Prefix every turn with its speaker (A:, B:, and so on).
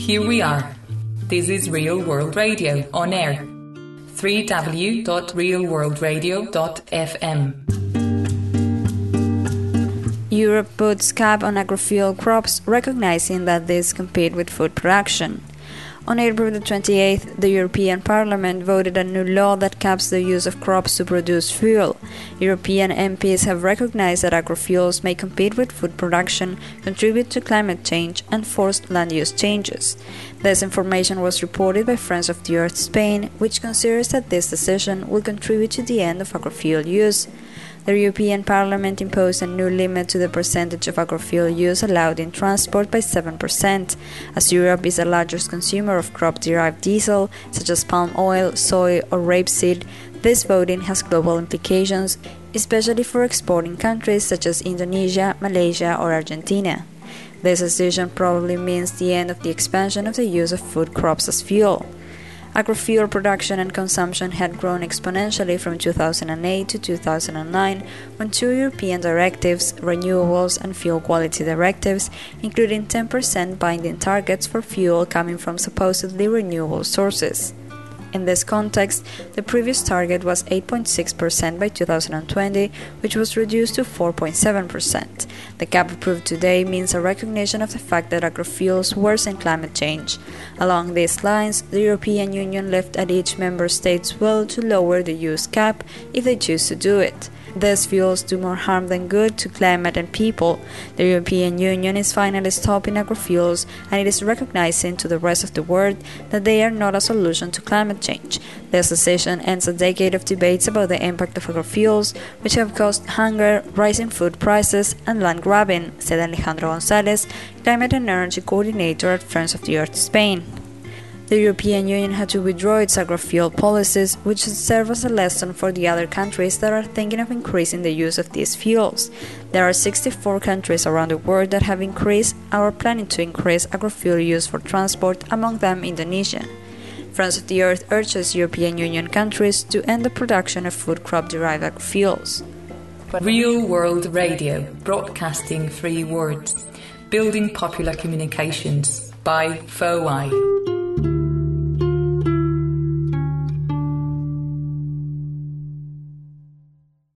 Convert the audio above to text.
A: Here we are. This is Real World Radio on air. www.realworldradio.fm.
B: Europe puts cap on agrofuel crops, recognizing that these compete with food production. On April the 28th, the European Parliament voted a new law that caps the use of crops to produce fuel. European MPs have recognized that agrofuels may compete with food production, contribute to climate change, and force land use changes. This information was reported by Friends of the Earth Spain, which considers that this decision will contribute to the end of agrofuel use. The European Parliament imposed a new limit to the percentage of agrofuel use allowed in transport by 7%. As Europe is the largest consumer of crop-derived diesel, such as palm oil, soy, or rapeseed, this voting has global implications, especially for exporting countries such as Indonesia, Malaysia, or Argentina. This decision probably means the end of the expansion of the use of food crops as fuel. Agrofuel production and consumption had grown exponentially from 2008 to 2009 when two European directives, renewables and fuel quality directives, including 10% binding targets for fuel coming from supposedly renewable sources. In this context, the previous target was 8.6% by 2020, which was reduced to 4.7%. The cap approved today means a recognition of the fact that agrofuels worsen climate change. Along these lines, the European Union left at each member state's will to lower the use cap if they choose to do it. These fuels do more harm than good to climate and people. The European Union is finally stopping agrofuels, and it is recognizing to the rest of the world that they are not a solution to climate change. This decision ends a decade of debates about the impact of agrofuels, which have caused hunger, rising food prices, and land grabbing, said Alejandro González, Climate and Energy Coordinator at Friends of the Earth Spain. The European Union had to withdraw its agrofuel policies, which should serve as a lesson for the other countries that are thinking of increasing the use of these fuels. There are 64 countries around the world that have increased or are planning to increase agrofuel use for transport, among them Indonesia. Friends of the Earth urges European Union countries to end the production of food crop-derived agrofuels.
A: Real World Radio, broadcasting 3 words, building popular communications by FOI.